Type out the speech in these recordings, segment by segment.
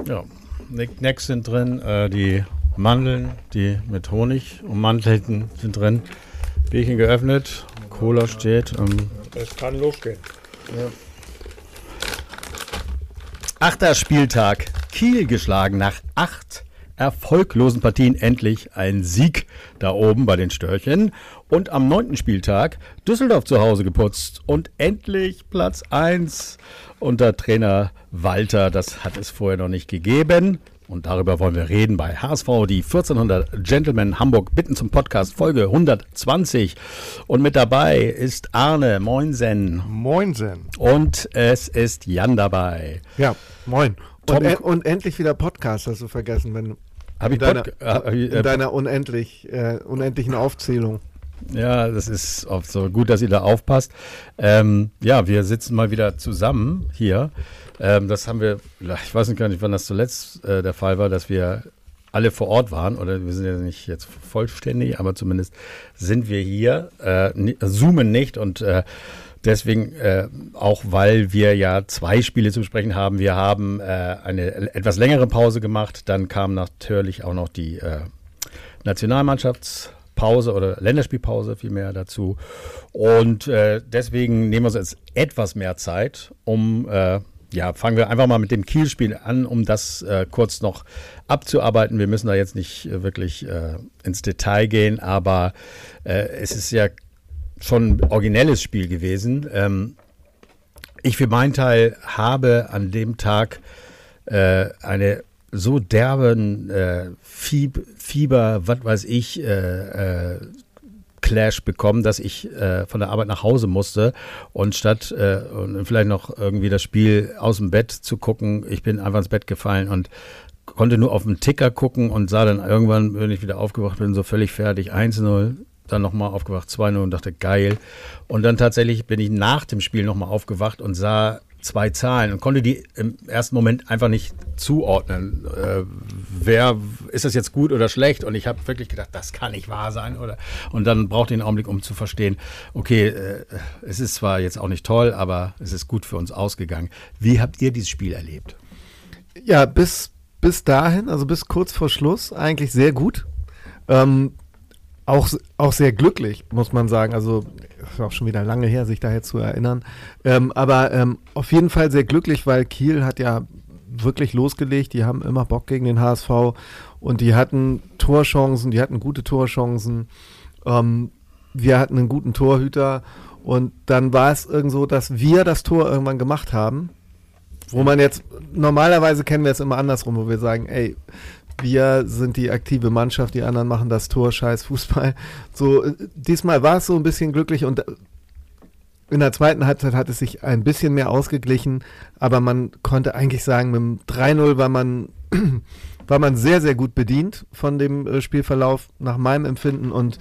Ja, Knickknacks sind drin, die Mandeln, die mit Honig ummantelten, sind drin. Bierchen geöffnet, Cola steht. Es kann losgehen. Ja. 8. Spieltag. Kiel geschlagen nach 8 erfolglosen Partien. Endlich ein Sieg da oben bei den Störchen. Und am 9. Spieltag Düsseldorf zu Hause geputzt. Und endlich Platz 1 unter Trainer Walter. Das hat es vorher noch nicht gegeben. Und darüber wollen wir reden bei HSV, die 1400 Gentlemen Hamburg bitten zum Podcast, Folge 120. Und mit dabei ist Arne, moinsen. Moinsen. Und es ist Jan dabei. Ja, moin. Und endlich wieder Podcast, hast du vergessen, wenn in deiner unendlichen Aufzählung. Ja, das ist oft so gut, dass ihr da aufpasst. Ja, wir sitzen mal wieder zusammen hier. Das haben wir, ich weiß gar nicht, wann das zuletzt der Fall war, dass wir alle vor Ort waren. Oder wir sind ja nicht jetzt vollständig, aber zumindest sind wir hier, zoomen nicht. Und deswegen, auch weil wir ja 2 Spiele zu besprechen haben, wir haben eine etwas längere Pause gemacht. Dann kam natürlich auch noch die Nationalmannschaftspause oder Länderspielpause vielmehr dazu. Und deswegen nehmen wir uns jetzt etwas mehr Zeit, fangen wir einfach mal mit dem Kiel-Spiel an, um das kurz noch abzuarbeiten. Wir müssen da jetzt nicht wirklich ins Detail gehen, aber es ist ja schon ein originelles Spiel gewesen. Ich für meinen Teil habe an dem Tag eine so derben Fieber, was weiß ich, Clash bekommen, dass ich von der Arbeit nach Hause musste und statt und vielleicht noch irgendwie das Spiel aus dem Bett zu gucken, ich bin einfach ins Bett gefallen und konnte nur auf den Ticker gucken und sah dann irgendwann, wenn ich wieder aufgewacht bin, so völlig fertig, 1-0, dann nochmal aufgewacht, 2-0 und dachte, geil. Und dann tatsächlich bin ich nach dem Spiel nochmal aufgewacht und sah 2 Zahlen und konnte die im ersten Moment einfach nicht zuordnen. Ist das jetzt gut oder schlecht? Und ich habe wirklich gedacht, das kann nicht wahr sein. Und dann brauchte ich einen Augenblick, um zu verstehen, okay, es ist zwar jetzt auch nicht toll, aber es ist gut für uns ausgegangen. Wie habt ihr dieses Spiel erlebt? Ja, bis dahin, also bis kurz vor Schluss, eigentlich sehr gut. Auch sehr glücklich, muss man sagen. Also ist auch schon wieder lange her, sich daher zu erinnern. Aber auf jeden Fall sehr glücklich, weil Kiel hat ja wirklich losgelegt. Die haben immer Bock gegen den HSV und die hatten Torchancen, die hatten gute Torchancen. Wir hatten einen guten Torhüter und dann war es irgend so, dass wir das Tor irgendwann gemacht haben. Wo man jetzt, normalerweise kennen wir es immer andersrum, wo wir sagen, ey, wir sind die aktive Mannschaft, die anderen machen das Tor, scheiß Fußball. So, diesmal war es so ein bisschen glücklich und in der zweiten Halbzeit hat es sich ein bisschen mehr ausgeglichen, aber man konnte eigentlich sagen, mit dem 3-0 war man sehr, sehr gut bedient von dem Spielverlauf nach meinem Empfinden und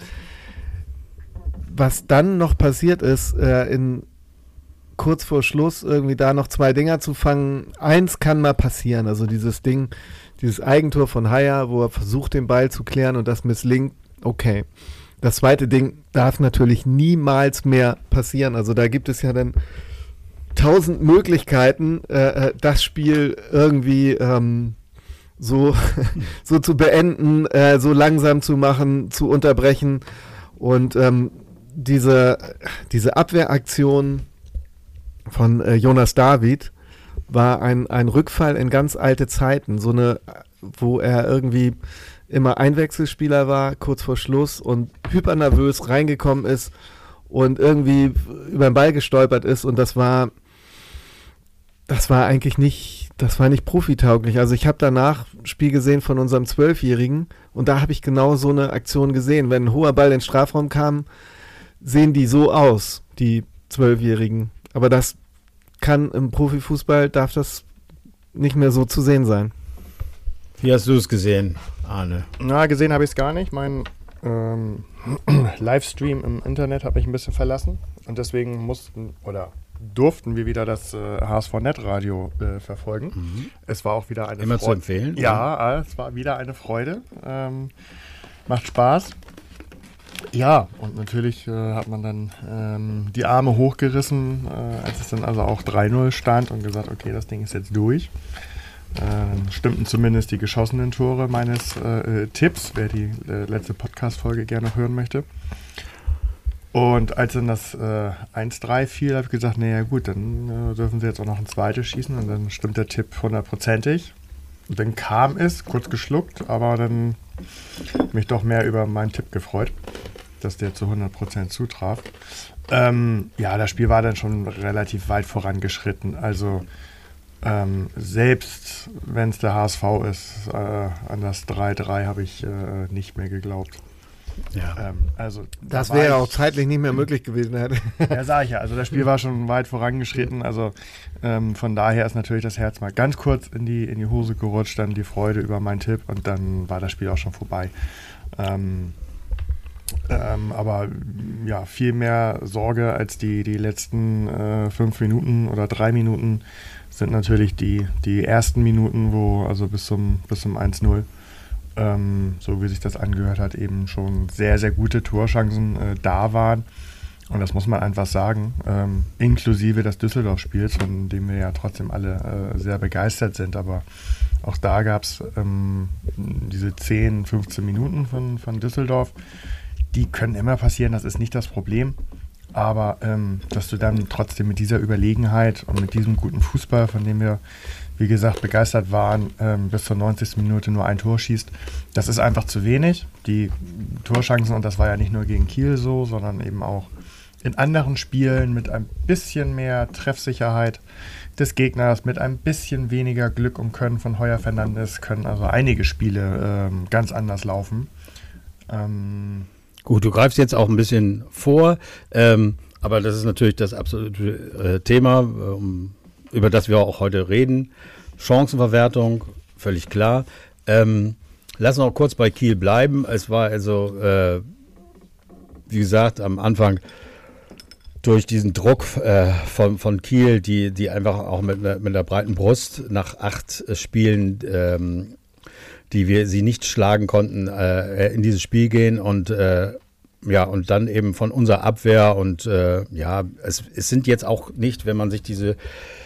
was dann noch passiert ist, kurz vor Schluss irgendwie da noch 2 Dinger zu fangen, eins kann mal passieren, also dieses Eigentor von Haier, wo er versucht, den Ball zu klären und das misslingt, okay. Das zweite Ding darf natürlich niemals mehr passieren. Also da gibt es ja dann 1000 Möglichkeiten, das Spiel irgendwie so zu beenden, so langsam zu machen, zu unterbrechen. Und diese Abwehraktion von Jonas David war ein Rückfall in ganz alte Zeiten, wo er irgendwie immer Einwechselspieler war, kurz vor Schluss und hypernervös reingekommen ist und irgendwie über den Ball gestolpert ist und das war eigentlich nicht profitauglich. Also ich habe danach ein Spiel gesehen von unserem 12-Jährigen und da habe ich genau so eine Aktion gesehen. Wenn ein hoher Ball in den Strafraum kam, sehen die so aus, die 12-Jährigen. Aber das kann im Profifußball, darf das nicht mehr so zu sehen sein. Wie hast du es gesehen, Arne? Na, gesehen habe ich es gar nicht. Mein Livestream im Internet hat mich ein bisschen verlassen und deswegen durften wir wieder das HSV-Net-Radio verfolgen. Mhm. Es war auch wieder eine Freude. Immer zu empfehlen? Ja, es war wieder eine Freude. Macht Spaß. Ja, und natürlich hat man dann die Arme hochgerissen, als es dann also auch 3-0 stand und gesagt, okay, das Ding ist jetzt durch. Stimmten zumindest die geschossenen Tore meines Tipps, wer die letzte Podcast-Folge gerne noch hören möchte. Und als dann das 1-3 fiel, habe ich gesagt, naja gut, dann dürfen sie jetzt auch noch ein zweites schießen und dann stimmt der Tipp 100%ig. Und dann kam es, kurz geschluckt, aber dann mich doch mehr über meinen Tipp gefreut, dass der zu 100% zutraf. Das Spiel war dann schon relativ weit vorangeschritten. Also selbst wenn es der HSV ist, an das 3-3 habe ich nicht mehr geglaubt. Ja. Also das wäre auch zeitlich nicht mehr möglich gewesen. Ja, sage ich ja. Also das Spiel war schon weit vorangeschritten. Also von daher ist natürlich das Herz mal ganz kurz in die Hose gerutscht, dann die Freude über meinen Tipp und dann war das Spiel auch schon vorbei. Aber ja, viel mehr Sorge als die letzten 5 Minuten oder 3 Minuten sind natürlich die ersten Minuten, wo also bis zum 1-0, so wie sich das angehört hat, eben schon sehr, sehr gute Torchancen da waren. Und das muss man einfach sagen, inklusive des Düsseldorf-Spiels, von dem wir ja trotzdem alle sehr begeistert sind. Aber auch da gab es diese 10, 15 Minuten von Düsseldorf. Die können immer passieren, das ist nicht das Problem. Aber dass du dann trotzdem mit dieser Überlegenheit und mit diesem guten Fußball, von dem wir, wie gesagt, begeistert waren, bis zur 90. Minute nur ein Tor schießt, das ist einfach zu wenig. Die Torchancen, und das war ja nicht nur gegen Kiel so, sondern eben auch in anderen Spielen mit ein bisschen mehr Treffsicherheit des Gegners, mit ein bisschen weniger Glück und Können von Heuer Fernandes, können also einige Spiele ganz anders laufen. Gut, du greifst jetzt auch ein bisschen vor, aber das ist natürlich das absolute Thema, über das wir auch heute reden. Chancenverwertung, völlig klar. Lass noch kurz bei Kiel bleiben. Es war also, wie gesagt, am Anfang durch diesen Druck von Kiel, die einfach auch mit einer breiten Brust nach 8 Spielen, die wir sie nicht schlagen konnten, in dieses Spiel gehen und und dann eben von unserer Abwehr und es sind jetzt auch nicht, wenn man sich diese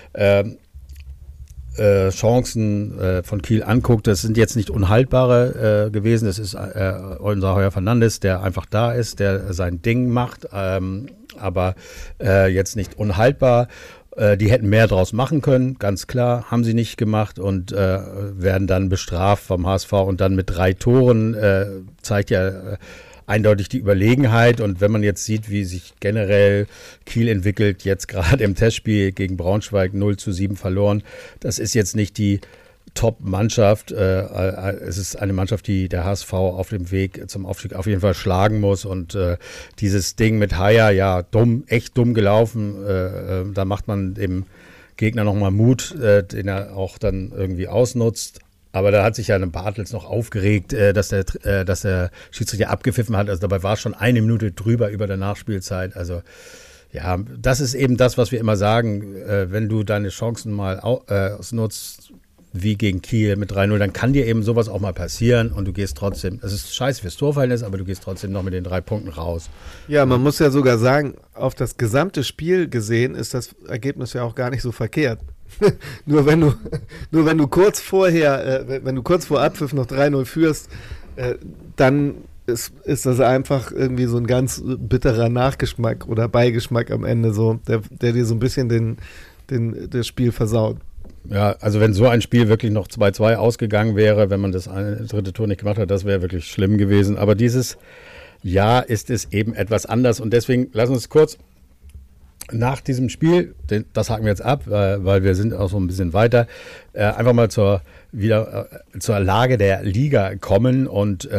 Chancen von Kiel anguckt, das sind jetzt nicht unhaltbare gewesen. Das ist unser Heuer Fernandes, der einfach da ist, der sein Ding macht, aber jetzt nicht unhaltbar. Die hätten mehr draus machen können, ganz klar, haben sie nicht gemacht und werden dann bestraft vom HSV und dann mit 3 Toren zeigt ja eindeutig die Überlegenheit. Und wenn man jetzt sieht, wie sich generell Kiel entwickelt, jetzt gerade im Testspiel gegen Braunschweig 0-7 verloren, das ist jetzt nicht die Top-Mannschaft. Es ist eine Mannschaft, die der HSV auf dem Weg zum Aufstieg auf jeden Fall schlagen muss. Und dieses Ding mit Haier, ja, echt dumm gelaufen. Da macht man dem Gegner nochmal Mut, den er auch dann irgendwie ausnutzt. Aber da hat sich ja Bartels noch aufgeregt, dass der Schiedsrichter abgepfiffen hat. Also dabei war es schon 1 Minute drüber über der Nachspielzeit. Also ja, das ist eben das, was wir immer sagen. Wenn du deine Chancen mal ausnutzt, wie gegen Kiel mit 3-0, dann kann dir eben sowas auch mal passieren und du gehst trotzdem, es ist scheiße fürs Torverhältnis, aber du gehst trotzdem noch mit den 3 Punkten raus. Ja, man muss ja sogar sagen, auf das gesamte Spiel gesehen ist das Ergebnis ja auch gar nicht so verkehrt. Nur wenn du kurz vor Abpfiff noch 3-0 führst, dann ist das einfach irgendwie so ein ganz bitterer Nachgeschmack oder Beigeschmack am Ende, so, der dir so ein bisschen das Spiel versaut. Ja, also wenn so ein Spiel wirklich noch 2-2 ausgegangen wäre, wenn man das 3. Tor nicht gemacht hat, das wäre wirklich schlimm gewesen. Aber dieses Jahr ist es eben etwas anders und deswegen lass uns kurz nach diesem Spiel, das haken wir jetzt ab, weil wir sind auch so ein bisschen weiter, einfach mal zur Lage der Liga kommen und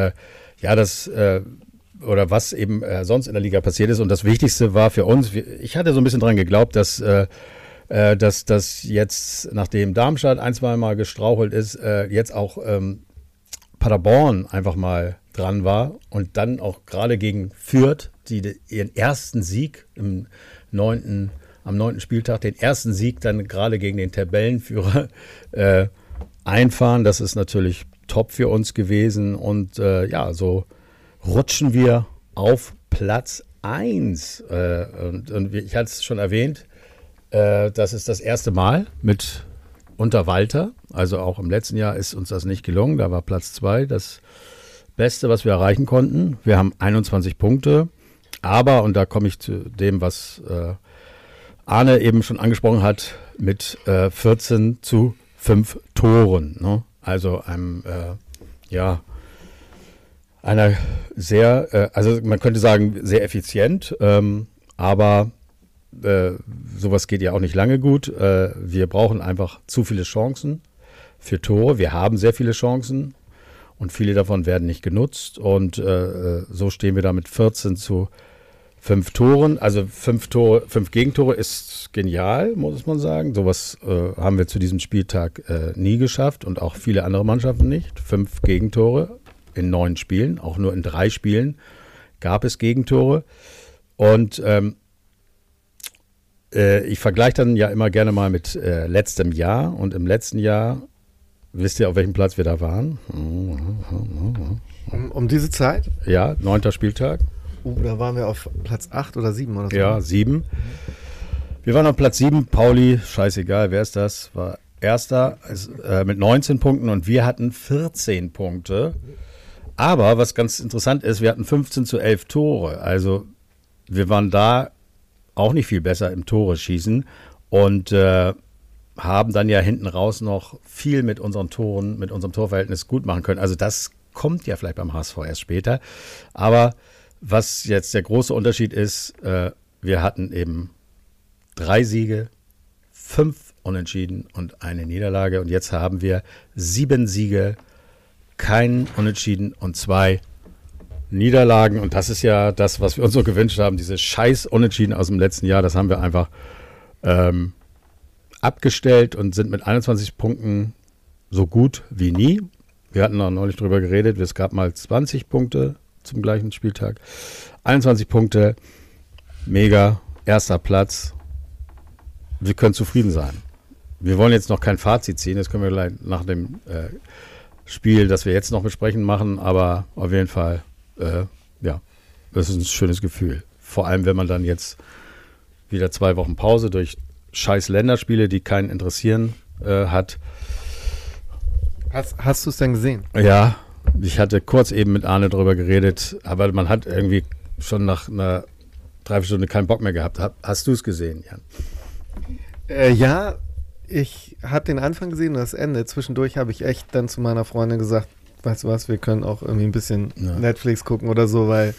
oder was eben sonst in der Liga passiert ist. Und das Wichtigste war für uns, ich hatte so ein bisschen dran geglaubt, dass das jetzt, nachdem Darmstadt 1-2 Mal gestrauchelt ist, jetzt auch Paderborn einfach mal dran war und dann auch gerade gegen Fürth, die ihren ersten Sieg am 9. Spieltag, den ersten Sieg dann gerade gegen den Tabellenführer einfahren. Das ist natürlich top für uns gewesen und so rutschen wir auf Platz 1. Und ich hatte es schon erwähnt, das ist das erste Mal mit unter Walter. Also auch im letzten Jahr ist uns das nicht gelungen. Da war Platz 2 das Beste, was wir erreichen konnten. Wir haben 21 Punkte. Aber, und da komme ich zu dem, was Arne eben schon angesprochen hat, mit 14 zu 5 Toren. Ne? Also einer sehr, also man könnte sagen, sehr effizient, aber sowas geht ja auch nicht lange gut. Wir brauchen einfach zu viele Chancen für Tore. Wir haben sehr viele Chancen und viele davon werden nicht genutzt. Und so stehen wir da mit 14 zu 5 Toren. Also 5 Gegentore ist genial, muss man sagen. Sowas haben wir zu diesem Spieltag nie geschafft und auch viele andere Mannschaften nicht. 5 Gegentore in 9 Spielen, auch nur in 3 Spielen gab es Gegentore. Und ich vergleiche dann ja immer gerne mal mit letztem Jahr. Und im letzten Jahr, wisst ihr, auf welchem Platz wir da waren? Um diese Zeit? Ja, 9. Spieltag. Da waren wir auf Platz 8 oder 7 oder so. Ja, 7. Wir waren auf Platz 7. Pauli, scheißegal, wer ist das? War Erster mit 19 Punkten und wir hatten 14 Punkte. Aber was ganz interessant ist, wir hatten 15 zu 11 Tore. Also wir waren da auch nicht viel besser im Tore schießen und haben dann ja hinten raus noch viel mit unseren Toren, mit unserem Torverhältnis gut machen können. Also das kommt ja vielleicht beim HSV erst später. Aber was jetzt der große Unterschied ist, wir hatten eben 3 Siege, 5 Unentschieden und eine Niederlage. Und jetzt haben wir 7 Siege, kein Unentschieden und 2 Niederlagen. Und das ist ja das, was wir uns so gewünscht haben. Diese scheiß Unentschieden aus dem letzten Jahr, das haben wir einfach abgestellt und sind mit 21 Punkten so gut wie nie. Wir hatten noch neulich drüber geredet, es gab mal 20 Punkte zum gleichen Spieltag. 21 Punkte, mega, 1. Platz. Wir können zufrieden sein. Wir wollen jetzt noch kein Fazit ziehen, das können wir gleich nach dem Spiel, das wir jetzt noch besprechen, machen, aber auf jeden Fall, das ist ein schönes Gefühl. Vor allem, wenn man dann jetzt wieder 2 Wochen Pause durch scheiß Länderspiele, die keinen interessieren, hat. Hast du es denn gesehen? Ja, ich hatte kurz eben mit Arne drüber geredet, aber man hat irgendwie schon nach einer Dreiviertelstunde keinen Bock mehr gehabt. Hast du es gesehen, Jan? Ja, ich habe den Anfang gesehen und das Ende. Zwischendurch habe ich echt dann zu meiner Freundin gesagt, weißt du was, wir können auch irgendwie ein bisschen Netflix gucken oder so, weil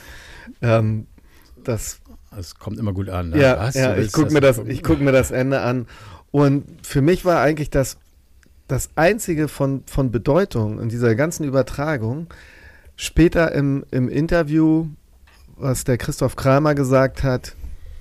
das kommt immer gut an. Ne? Ja, ich gucke mir das Ende an. Und für mich war eigentlich das Einzige von Bedeutung in dieser ganzen Übertragung, später im Interview, was der Christoph Kramer gesagt hat,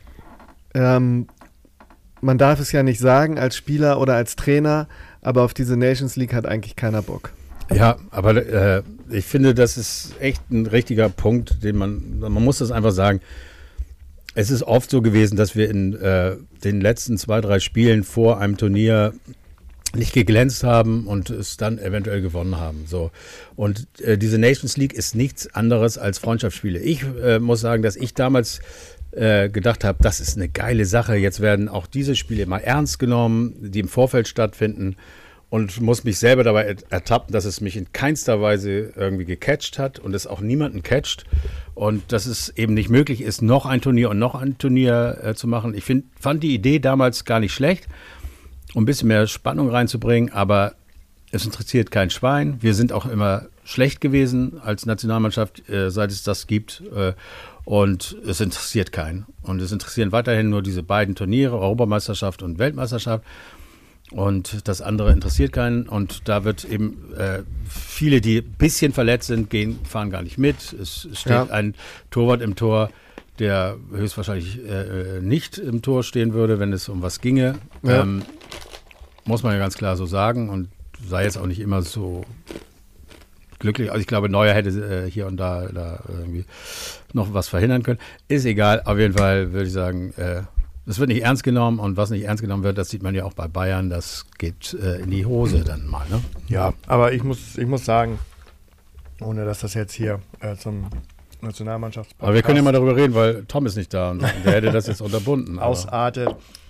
man darf es ja nicht sagen als Spieler oder als Trainer, aber auf diese Nations League hat eigentlich keiner Bock. Ja, aber ich finde, das ist echt ein richtiger Punkt, den man muss das einfach sagen. Es ist oft so gewesen, dass wir in den letzten 2, 3 Spielen vor einem Turnier nicht geglänzt haben und es dann eventuell gewonnen haben. So. Und diese Nations League ist nichts anderes als Freundschaftsspiele. Ich muss sagen, dass ich damals gedacht habe, das ist eine geile Sache. Jetzt werden auch diese Spiele mal ernst genommen, die im Vorfeld stattfinden, und muss mich selber dabei ertappen, dass es mich in keinster Weise irgendwie gecatcht hat und es auch niemanden catcht und dass es eben nicht möglich ist, noch ein Turnier und noch ein Turnier zu machen. Ich fand die Idee damals gar nicht schlecht, um ein bisschen mehr Spannung reinzubringen, aber es interessiert kein Schwein. Wir sind auch immer schlecht gewesen als Nationalmannschaft, seit es das gibt, und es interessiert keinen. Und es interessieren weiterhin nur diese beiden Turniere, Europameisterschaft und Weltmeisterschaft. Und das andere interessiert keinen. Und da wird eben viele, die ein bisschen verletzt sind, fahren gar nicht mit. Es steht ein Torwart im Tor, der höchstwahrscheinlich nicht im Tor stehen würde, wenn es um was ginge. Ja. Muss man ja ganz klar so sagen. Und sei jetzt auch nicht immer so glücklich. Also ich glaube, Neuer hätte hier und da irgendwie noch was verhindern können. Ist egal. Auf jeden Fall würde ich sagen, es wird nicht ernst genommen, und was nicht ernst genommen wird, das sieht man ja auch bei Bayern, das geht in die Hose dann mal. Ne? Ja, aber ich muss sagen, ohne dass das jetzt hier zum Nationalmannschaftspodcast... Aber wir können ja mal darüber reden, weil Tom ist nicht da und der hätte das jetzt unterbunden. Ausartet.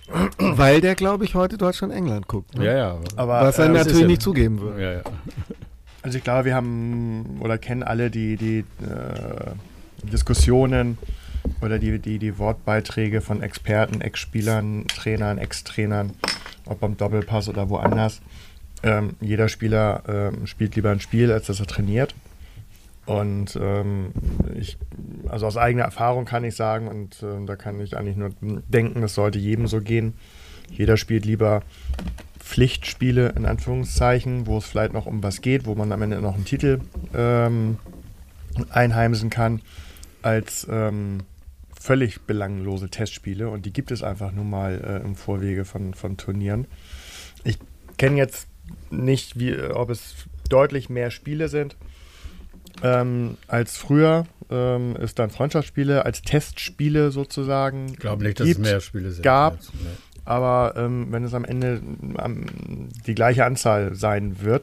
Weil der, glaube ich, heute Deutschland-England guckt. Ne? Ja. Aber, was er natürlich nicht zugeben würde. Ja. Also ich glaube, wir haben oder kennen alle die Diskussionen oder die Wortbeiträge von Experten, Ex-Spielern, Trainern, Ex-Trainern, ob beim Doppelpass oder woanders. Jeder Spieler spielt lieber ein Spiel, als dass er trainiert. Und also aus eigener Erfahrung kann ich sagen, und da kann ich eigentlich nur denken, das sollte jedem so gehen. Jeder spielt lieber Pflichtspiele, in Anführungszeichen, wo es vielleicht noch um was geht, wo man am Ende noch einen Titel einheimsen kann, als völlig belanglose Testspiele. Und die gibt es einfach nun mal im Vorwege von Turnieren. Ich kenne jetzt nicht, ob es deutlich mehr Spiele sind als früher. Es dann Freundschaftsspiele als Testspiele sozusagen. Ich glaube nicht, dass es mehr Spiele sind. Gab. Aber wenn es am Ende die gleiche Anzahl sein wird,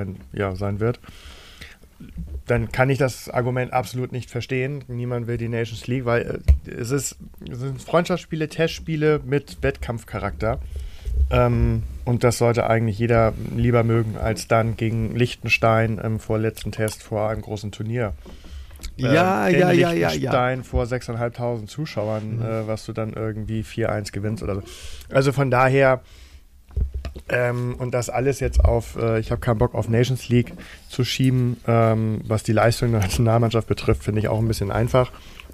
dann kann ich das Argument absolut nicht verstehen. Niemand will die Nations League, weil es sind Freundschaftsspiele, Testspiele mit Wettkampfcharakter. Und das sollte eigentlich jeder lieber mögen, als dann gegen Liechtenstein im vorletzten Test vor einem großen Turnier. Liechtenstein vor 6.500 Zuschauern, was du dann irgendwie 4-1 gewinnst oder so. Also von daher, und das alles jetzt ich habe keinen Bock auf Nations League zu schieben, was die Leistung der Nationalmannschaft betrifft, finde ich auch ein bisschen einfach.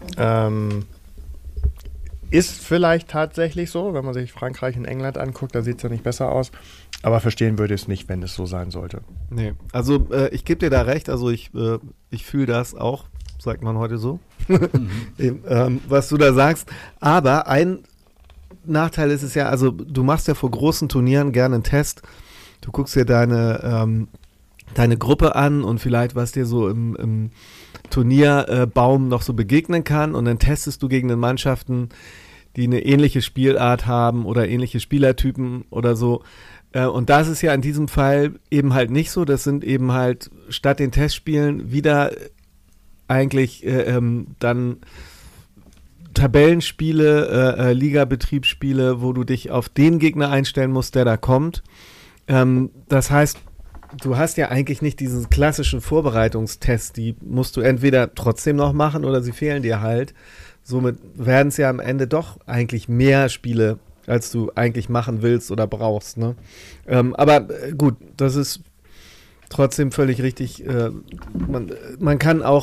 Ist vielleicht tatsächlich so, wenn man sich Frankreich und England anguckt, da sieht es ja nicht besser aus. Aber verstehen würde ich es nicht, wenn es so sein sollte. Nee, also ich gebe dir da recht, also ich fühle das auch, sagt man heute so, was du da sagst. Aber ein Nachteil ist es ja, also du machst ja vor großen Turnieren gerne einen Test. Du guckst dir deine Gruppe an und vielleicht, was dir so im Turnierbaum noch so begegnen kann. Und dann testest du gegen den Mannschaften, die eine ähnliche Spielart haben oder ähnliche Spielertypen oder so. Und das ist ja in diesem Fall eben halt nicht so. Das sind eben halt statt den Testspielen wieder eigentlich dann Tabellenspiele, Ligabetriebsspiele, wo du dich auf den Gegner einstellen musst, der da kommt. Das heißt, du hast ja eigentlich nicht diesen klassischen Vorbereitungstest, die musst du entweder trotzdem noch machen oder sie fehlen dir halt. Somit werden es ja am Ende doch eigentlich mehr Spiele, als du eigentlich machen willst oder brauchst. Ne? Aber gut, das ist trotzdem völlig richtig. Man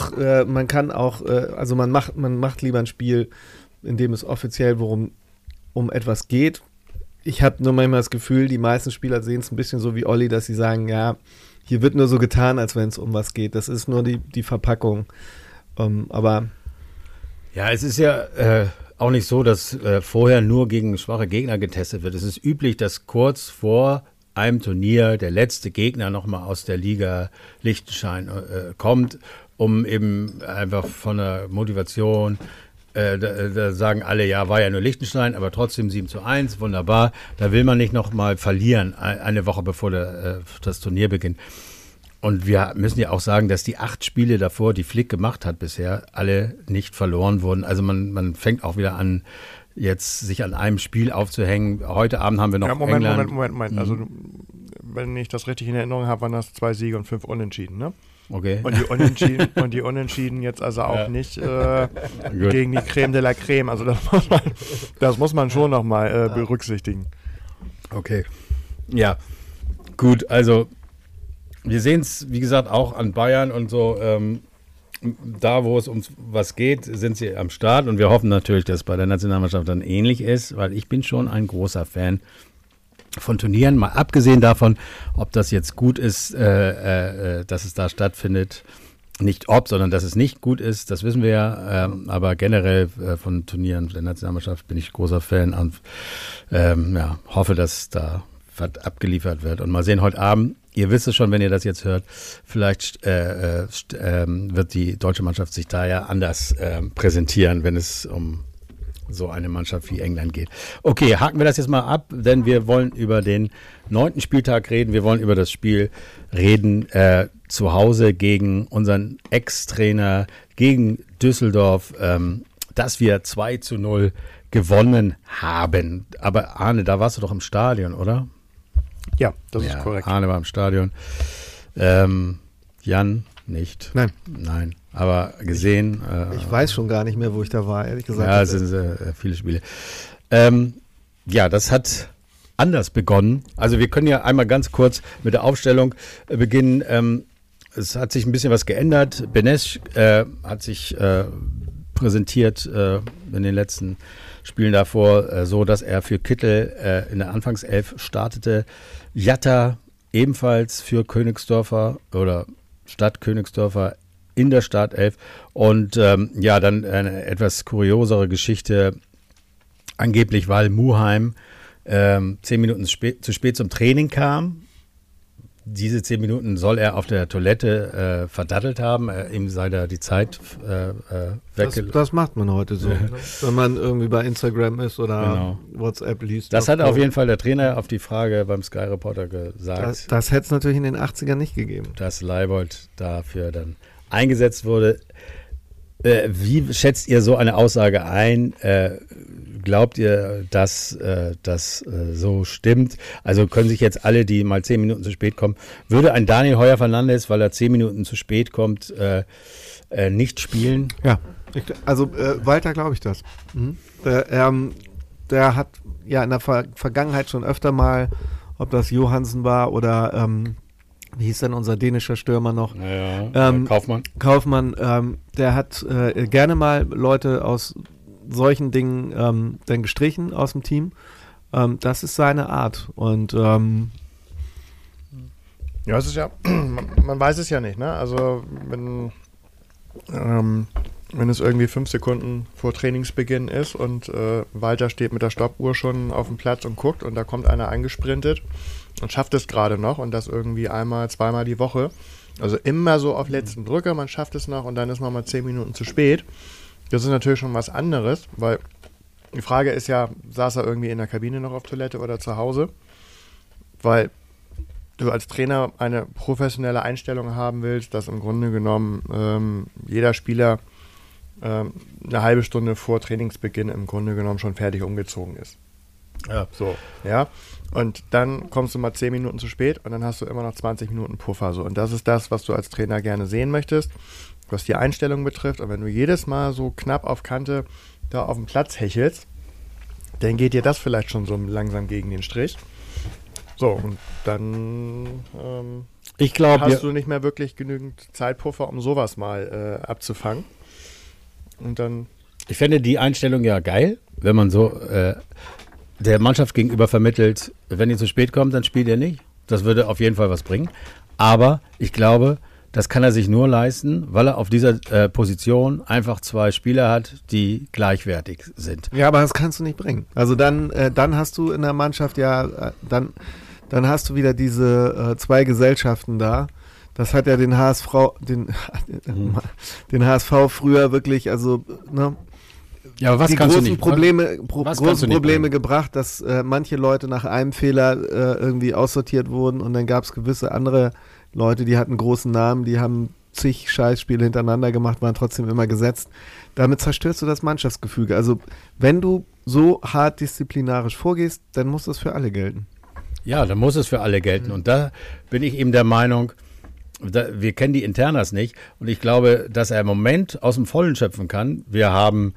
macht lieber ein Spiel, in dem es offiziell um etwas geht. Ich habe nur manchmal das Gefühl, die meisten Spieler sehen es ein bisschen so wie Olli, dass sie sagen, ja, hier wird nur so getan, als wenn es um was geht. Das ist nur die Verpackung. Aber ja, es ist ja auch nicht so, dass vorher nur gegen schwache Gegner getestet wird. Es ist üblich, dass kurz vor einem Turnier der letzte Gegner nochmal aus der Liga Liechtenstein kommt, um eben einfach von der Motivation, da sagen alle, ja, war ja nur Liechtenstein, aber trotzdem 7:1, wunderbar. Da will man nicht nochmal verlieren, eine Woche bevor das Turnier beginnt. Und wir müssen ja auch sagen, dass die 8 Spiele davor, die Flick gemacht hat bisher, alle nicht verloren wurden. Also man fängt auch wieder an, jetzt sich an einem Spiel aufzuhängen. Heute Abend haben wir noch England. Moment. Also wenn ich das richtig in Erinnerung habe, waren das 2 Siege und 5 Unentschieden, ne? Okay. Und die Unentschieden jetzt also auch nicht gegen die Creme de la Creme. Also das muss man schon nochmal berücksichtigen. Okay. Ja, gut, also wir sehen es, wie gesagt, auch an Bayern und so. Da, wo es um was geht, sind sie am Start. Und wir hoffen natürlich, dass es bei der Nationalmannschaft dann ähnlich ist, weil ich bin schon ein großer Fan von Turnieren, mal abgesehen davon, ob das jetzt gut ist, dass es da stattfindet. Nicht ob, sondern dass es nicht gut ist, das wissen wir ja. Aber generell von Turnieren der Nationalmannschaft bin ich großer Fan und hoffe, dass da was abgeliefert wird. Und mal sehen, heute Abend, ihr wisst es schon, wenn ihr das jetzt hört, vielleicht wird die deutsche Mannschaft sich da ja anders präsentieren, wenn es um so eine Mannschaft wie England geht. Okay, haken wir das jetzt mal ab, denn wir wollen über den 9. Spieltag reden. Wir wollen über das Spiel reden zu Hause gegen unseren Ex-Trainer, gegen Düsseldorf, das wir 2:0 gewonnen haben. Aber Arne, da warst du doch im Stadion, oder? Ja, das ist korrekt. Arne war im Stadion. Jan nicht. Nein. Aber gesehen. Ich weiß schon gar nicht mehr, wo ich da war, ehrlich gesagt. Ja, es sind viele Spiele. Ja, das hat anders begonnen. Also wir können ja einmal ganz kurz mit der Aufstellung beginnen. Es hat sich ein bisschen was geändert. Benesch hat sich präsentiert in den letzten Spielen davor, so dass er für Kittel in der Anfangself startete. Jatta ebenfalls für Königsdörfer oder Stadt Königsdörfer in der Startelf. Und dann eine etwas kuriosere Geschichte. Angeblich, weil Muheim 10 Minuten zu spät zum Training kam. Diese 10 Minuten soll er auf der Toilette verdattelt haben. Ihm sei da die Zeit weggelaufen. Das macht man heute so, ne? Wenn man irgendwie bei Instagram ist oder WhatsApp liest. Das hat auf jeden Fall der Trainer auf die Frage beim Sky Reporter gesagt. Das hätte es natürlich in den 80ern nicht gegeben. Dass Leibold dafür dann eingesetzt wurde. Wie schätzt ihr so eine Aussage ein? Glaubt ihr, dass das so stimmt? Also können sich jetzt alle, die mal 10 Minuten zu spät kommen, würde ein Daniel Heuer-Fernandes, weil er 10 Minuten zu spät kommt, nicht spielen? Ja, Walter glaube ich das. Mhm. Der hat ja in der Vergangenheit schon öfter mal, ob das Johansen war oder wie hieß denn unser dänischer Stürmer noch? Kaufmann, der hat gerne mal Leute aus solchen Dingen dann gestrichen aus dem Team. Das ist seine Art. Und ja, es ist ja, man weiß es ja nicht, ne? Also wenn es irgendwie 5 Sekunden vor Trainingsbeginn ist und Walter steht mit der Stoppuhr schon auf dem Platz und guckt und da kommt einer eingesprintet und schafft es gerade noch und das irgendwie einmal, zweimal die Woche. Also immer so auf letzten Drücker, man schafft es noch und dann ist man mal 10 Minuten zu spät. Das ist natürlich schon was anderes, weil die Frage ist ja, saß er irgendwie in der Kabine noch auf Toilette oder zu Hause? Weil du als Trainer eine professionelle Einstellung haben willst, dass im Grunde genommen jeder Spieler eine halbe Stunde vor Trainingsbeginn im Grunde genommen schon fertig umgezogen ist. Ja. So, ja. Und dann kommst du mal 10 Minuten zu spät und dann hast du immer noch 20 Minuten Puffer. So. Und das ist das, was du als Trainer gerne sehen möchtest, was die Einstellung betrifft. Und wenn du jedes Mal so knapp auf Kante da auf dem Platz hechelst, dann geht dir das vielleicht schon so langsam gegen den Strich. So, und dann hast du nicht mehr wirklich genügend Zeitpuffer, um sowas mal abzufangen. Und dann. Ich fände die Einstellung ja geil, wenn man so der Mannschaft gegenüber vermittelt, wenn ihr zu spät kommt, dann spielt ihr nicht. Das würde auf jeden Fall was bringen. Aber ich glaube, das kann er sich nur leisten, weil er auf dieser Position einfach 2 Spieler hat, die gleichwertig sind. Ja, aber das kannst du nicht bringen. Also dann hast du in der Mannschaft ja, dann hast du wieder diese 2 Gesellschaften da. Das hat ja den HSV früher wirklich, also, ne? Ja, aber was die kannst großen du nicht? Probleme gebracht, dass manche Leute nach einem Fehler irgendwie aussortiert wurden und dann gab es gewisse andere Leute, die hatten großen Namen, die haben zig Scheißspiele hintereinander gemacht, waren trotzdem immer gesetzt. Damit zerstörst du das Mannschaftsgefüge. Also wenn du so hart disziplinarisch vorgehst, dann muss das für alle gelten. Ja, dann muss es für alle gelten. Und da bin ich eben der Meinung, wir kennen die Internas nicht und ich glaube, dass er im Moment aus dem Vollen schöpfen kann. Wir haben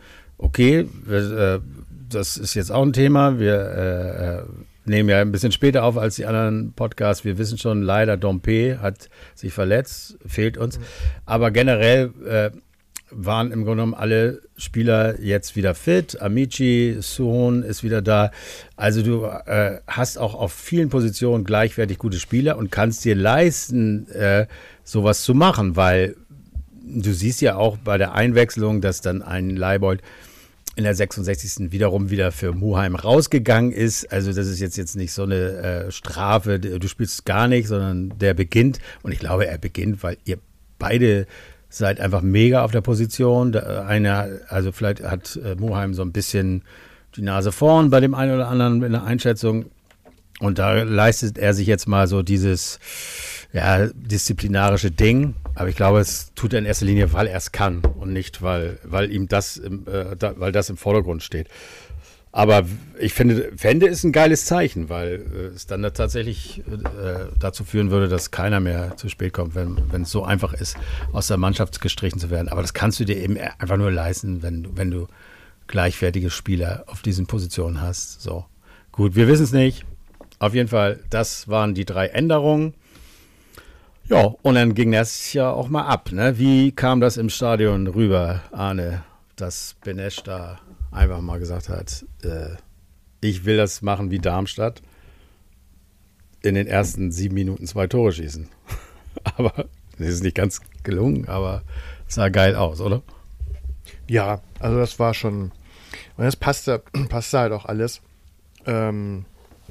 das ist jetzt auch ein Thema. Wir nehmen ja ein bisschen später auf als die anderen Podcasts. Wir wissen schon, leider Dompe hat sich verletzt, fehlt uns. Aber generell waren im Grunde genommen alle Spieler jetzt wieder fit. Amici, Suhon ist wieder da. Also du hast auch auf vielen Positionen gleichwertig gute Spieler und kannst dir leisten, sowas zu machen, weil du siehst ja auch bei der Einwechslung, dass dann ein Leibold in der 66. wiederum wieder für Muheim rausgegangen ist. Also das ist jetzt nicht so eine Strafe, du spielst gar nicht, sondern der beginnt. Und ich glaube, er beginnt, weil ihr beide seid einfach mega auf der Position. Also vielleicht hat Muheim so ein bisschen die Nase vorn bei dem einen oder anderen in der Einschätzung. Und da leistet er sich jetzt mal so dieses disziplinarische Ding. Aber ich glaube, es tut er in erster Linie, weil er es kann und nicht, weil ihm das, weil das im Vordergrund steht. Aber ich fände es ein geiles Zeichen, weil es dann tatsächlich dazu führen würde, dass keiner mehr zu spät kommt, wenn es so einfach ist, aus der Mannschaft gestrichen zu werden. Aber das kannst du dir eben einfach nur leisten, wenn du gleichwertige Spieler auf diesen Positionen hast. So, gut, wir wissen es nicht. Auf jeden Fall, das waren die 3 Änderungen. Ja, und dann ging das ja auch mal ab. Ne? Wie kam das im Stadion rüber, Arne, dass Benesch da einfach mal gesagt hat, ich will das machen wie Darmstadt, in den ersten 7 Minuten 2 Tore schießen. Aber das ist nicht ganz gelungen, aber es sah geil aus, oder? Ja, also das war schon, und das passte halt auch alles. Würde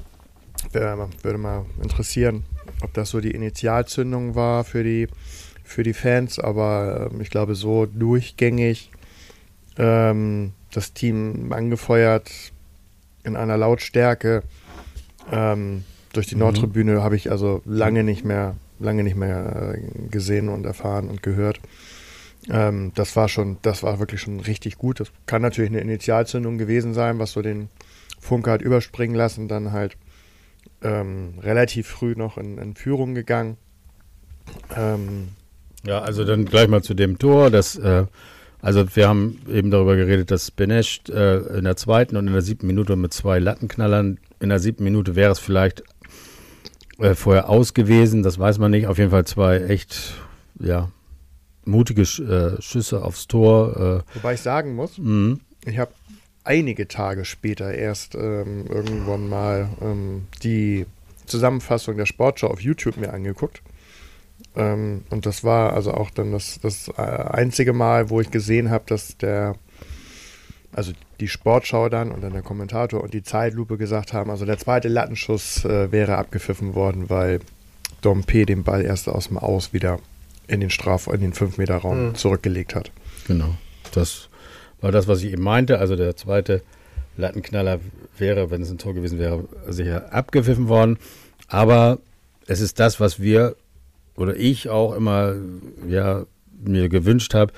mal interessieren, ob das so die Initialzündung war für die Fans, aber ich glaube so durchgängig das Team angefeuert in einer Lautstärke durch die Nordtribüne habe ich also lange nicht mehr gesehen und erfahren und gehört. Das war wirklich schon richtig gut. Das kann natürlich eine Initialzündung gewesen sein, was so den Funke hat überspringen lassen, dann halt relativ früh noch in Führung gegangen. Ja, also dann gleich mal zu dem Tor, also wir haben eben darüber geredet, dass Benesch in der 2. und in der 7. Minute mit 2 Lattenknallern, in der 7. Minute wäre es vielleicht vorher aus gewesen, das weiß man nicht, auf jeden Fall 2 echt, ja, mutige Schüsse aufs Tor. Wobei ich sagen muss, ich habe einige Tage später erst irgendwann mal die Zusammenfassung der Sportschau auf YouTube mir angeguckt. Und das war also auch dann das einzige Mal, wo ich gesehen habe, dass also die Sportschau dann und dann der Kommentator und die Zeitlupe gesagt haben, also der zweite Lattenschuss wäre abgepfiffen worden, weil Dompe den Ball erst aus dem Aus wieder in den 5-Meter-Raum zurückgelegt hat. Genau, das war das, was ich eben meinte. Also der zweite Lattenknaller wäre, wenn es ein Tor gewesen wäre, sicher abgepfiffen worden. Aber es ist das, was wir oder ich auch immer mir gewünscht habe,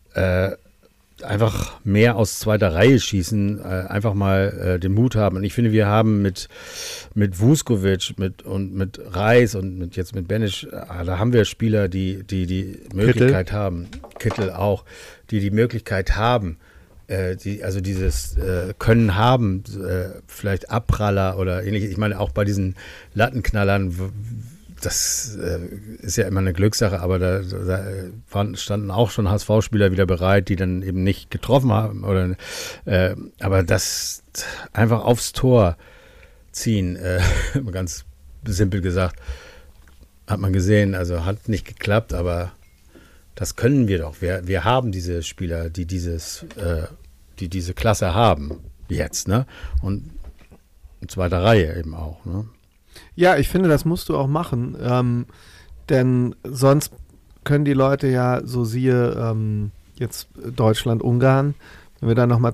einfach mehr aus zweiter Reihe schießen, einfach mal den Mut haben. Und ich finde, wir haben mit Vuskovic mit Reis und jetzt mit Benesch, da haben wir Spieler, die Möglichkeit haben, Kittel auch, die Möglichkeit haben, also dieses Können haben, vielleicht Abpraller oder ähnliches. Ich meine, auch bei diesen Lattenknallern, das ist ja immer eine Glückssache, aber da standen auch schon HSV-Spieler wieder bereit, die dann eben nicht getroffen haben. Aber das einfach aufs Tor ziehen, ganz simpel gesagt, hat man gesehen, also hat nicht geklappt, aber das können wir doch. Wir haben diese Spieler, die diese Klasse haben jetzt, ne? Und in zweiter Reihe eben auch, ne? Ja, ich finde, das musst du auch machen, denn sonst können die Leute ja, so siehe jetzt Deutschland, Ungarn, wenn wir da nochmal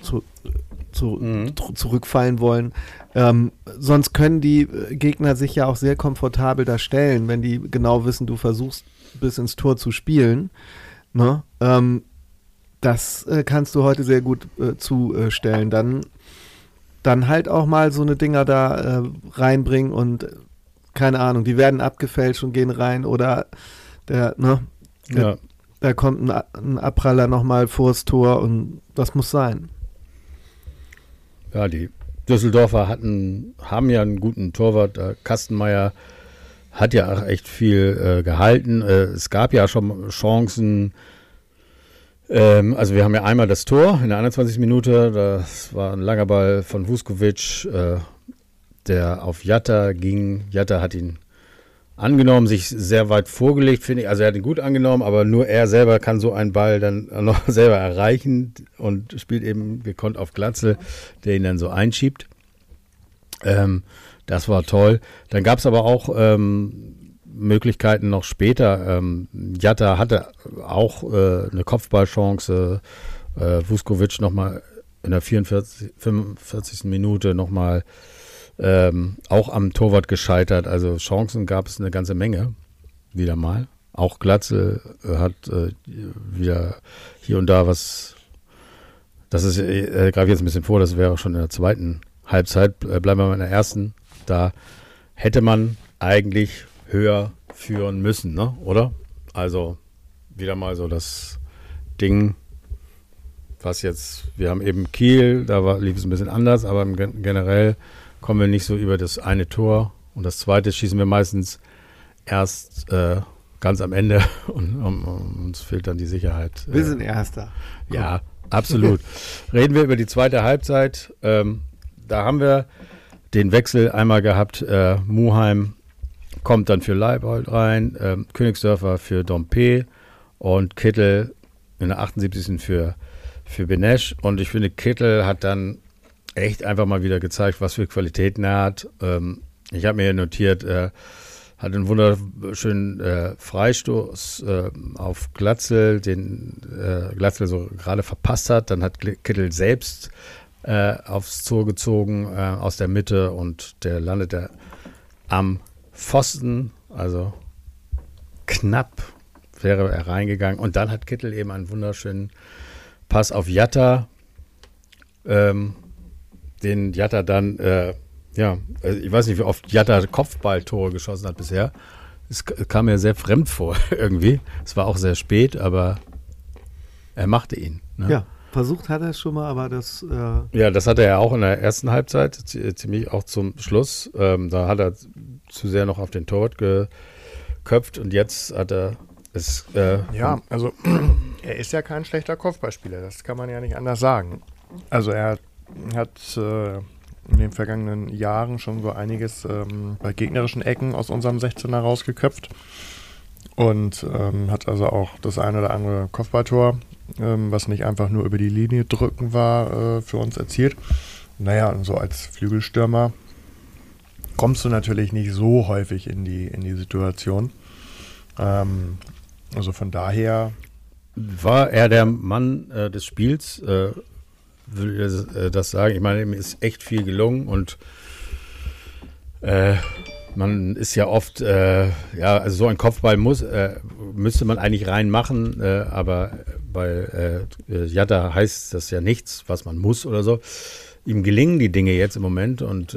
zurückfallen wollen, sonst können die Gegner sich ja auch sehr komfortabel da stellen, wenn die genau wissen, du versuchst bis ins Tor zu spielen, ne? Das kannst du heute sehr gut zustellen. Dann halt auch mal so eine Dinger da reinbringen und keine Ahnung, die werden abgefälscht und gehen rein oder da kommt ein Abpraller nochmal vors Tor und das muss sein. Ja, die Düsseldorfer haben ja einen guten Torwart, Kastenmeier hat ja auch echt viel gehalten. Es gab ja schon Chancen. Also wir haben ja einmal das Tor in der 21. Minute, das war ein langer Ball von Vuskovic, der auf Jatta ging. Jatta hat ihn angenommen, sich sehr weit vorgelegt, finde ich. Also er hat ihn gut angenommen, aber nur er selber kann so einen Ball dann noch selber erreichen und spielt eben gekonnt auf Glatzel, der ihn dann so einschiebt. Das war toll. Dann gab es aber auch Möglichkeiten noch später. Jatta hatte auch eine Kopfballchance. Vuskovic nochmal in der 45. Minute nochmal auch am Torwart gescheitert. Also Chancen gab es eine ganze Menge. Wieder mal. Auch Glatzel hat wieder hier und da was das ist, greife jetzt ein bisschen vor, das wäre auch schon in der zweiten Halbzeit. Bleiben wir mal in der ersten. Da hätte man eigentlich höher führen müssen, ne? Oder? Also wieder mal so das Ding, was jetzt, wir haben eben Kiel, lief es ein bisschen anders, aber generell kommen wir nicht so über das eine Tor und das zweite schießen wir meistens erst ganz am Ende und uns fehlt dann die Sicherheit. Wir sind Erster. Ja, absolut. Reden wir über die zweite Halbzeit. Da haben wir den Wechsel einmal gehabt. Muheim kommt dann für Leibold rein, Königsdörfer für Dompe und Kittel in der 78. für Benesch. Und ich finde, Kittel hat dann echt einfach mal wieder gezeigt, was für Qualitäten er hat. Ich habe mir notiert, hat einen wunderschönen Freistoß auf Glatzel, den Glatzel so gerade verpasst hat. Dann hat Kittel selbst aufs Tor gezogen aus der Mitte und der landete am Pfosten, also knapp wäre er reingegangen. Und dann hat Kittel eben einen wunderschönen Pass auf Jatta, den Jatta dann, ich weiß nicht, wie oft Jatta Kopfballtore geschossen hat bisher. Es kam mir sehr fremd vor irgendwie. Es war auch sehr spät, aber er machte ihn. Ne? Ja, versucht hat er es schon mal, aber das... Ja, das hatte er auch in der ersten Halbzeit, ziemlich auch zum Schluss. Da hat er zu sehr noch auf den Torwart geköpft und jetzt hat er es... also er ist ja kein schlechter Kopfballspieler, das kann man ja nicht anders sagen. Also er hat in den vergangenen Jahren schon so einiges bei gegnerischen Ecken aus unserem 16er rausgeköpft und hat also auch das ein oder andere Kopfballtor, was nicht einfach nur über die Linie drücken war, für uns erzielt. Naja, und so als Flügelstürmer kommst du natürlich nicht so häufig in die Situation. Also von daher... War er der Mann des Spiels? Würde ich das sagen? Ich meine, ihm ist echt viel gelungen und man ist ja oft, also so ein Kopfball müsste man eigentlich reinmachen, aber bei Jatta heißt das ja nichts, was man muss oder so. Ihm gelingen die Dinge jetzt im Moment und